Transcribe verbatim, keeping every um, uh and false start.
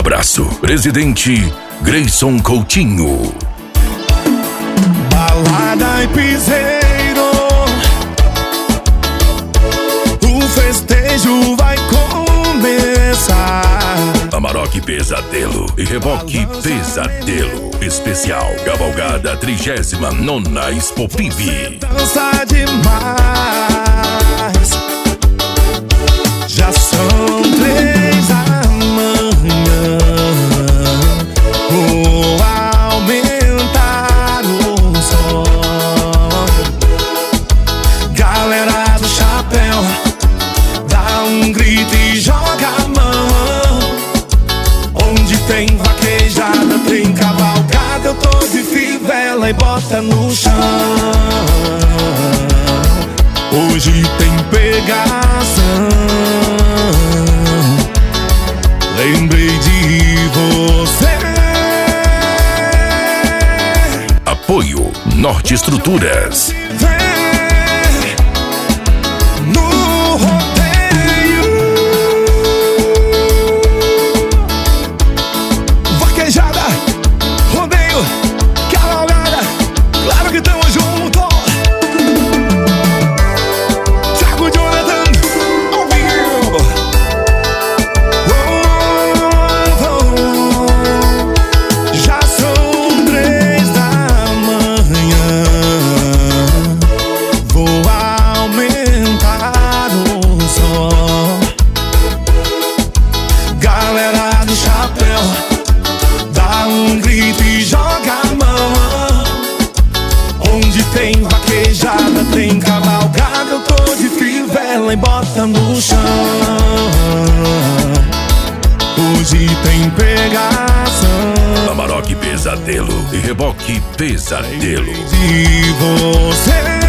abraço. Presidente Grayson Coutinho. Balada e piseiro, o festejo vai começar. Amarok Pesadelo e Reboque Pesadelo Especial Cavalgada trigésima nona Expo P I B. Dança demais. Já são três da manhã. Vou aumentar o som. Galera do chapéu, dá um grito e joga a mão. Onde tem vaquejada, tem cavalgada, eu tô de fivela e bota no chão. Hoje tem pegação. Lembrei de você. Apoio Norte Estruturas. No rodeio, vaquejada, rodeio, cavalgada, claro que tamo junto. Thiago Jonathan, ao vivo. Oh, oh, oh. Já são três da manhã. Vou aumentar o som. Galera do chapéu, dá um grito e joga a mão. Onde tem vaquejada, tem cavalgada, eu tô de fivela e bota no chão. Hoje tem pegação. Amarok Pesadelo e Reboque Pesadelo. De você.